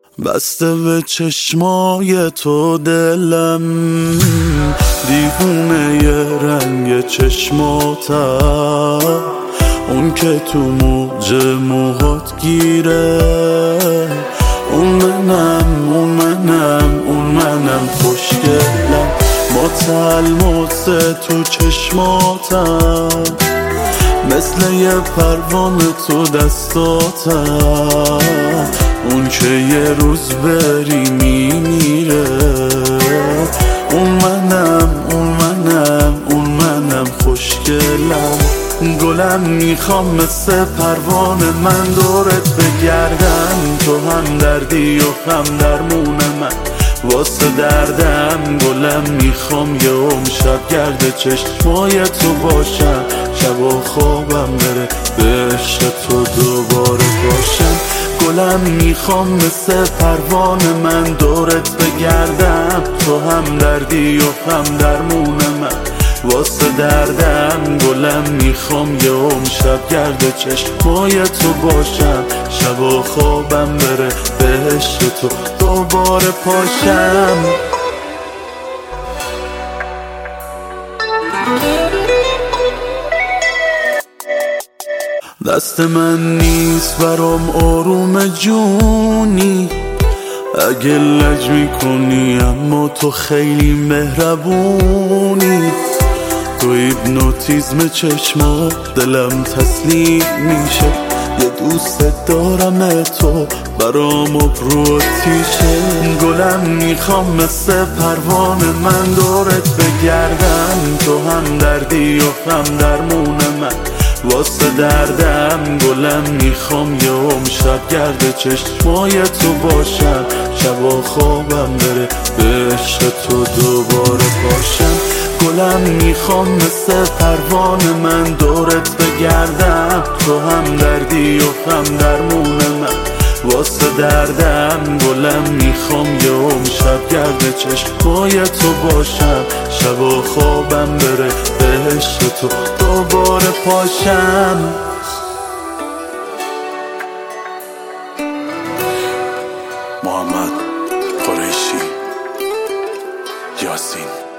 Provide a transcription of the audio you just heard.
بسته به چشمای تو دلم، دیوونه ی رنگ چشماتم، اون که تو موج موهات گیره. اون منم خوشگلم، متلمس تو چشماتم، مثل یه پروانه تو دستاتم، اون که یه روز بری میمیره. اون منم خوشگلم، گلم میخوام مثل پروانه من دورت بگردم، تو هم دردی و هم درمون من واسه دردم. گلم میخوام یه شب گرد چشمای تو باشم، شب و خوابم بره به عشق تو دوباره باشم. گلم میخوام مثل پروانه من دورت بگردم، تو هم دردی و هم درمون من واسه دردم. گلم میخوام یه شب گرد چشمای تو باشم، شب و خوابم بره به عشق تو دوباره پاشم. دست من نیست برام آروم جونی، اگه لج میکنی اما تو خیلی مهربونی. تو هیپنوتیزم چشمات دلم تسلیم میشه، یه دوست دارم تو برام ابرو آتیشه. گلم میخوام مثل پروانه من دورت بگردم، تو هم دردی و هم درمون من واسه دردم. گلم میخوام یه شب گرد چشمای تو باشم، شب و خوابم بره به عشق تو دوباره باشم. گلم میخوام مثل پروانه من دورت بگردم، تو هم دردی و هم درمون من واسه دردم. گلم میخوام یه شب گرد چشمای تو باشم، شب و خوابم بره به عشق تو دوباره پاشم. محمد قریشی، یاسین.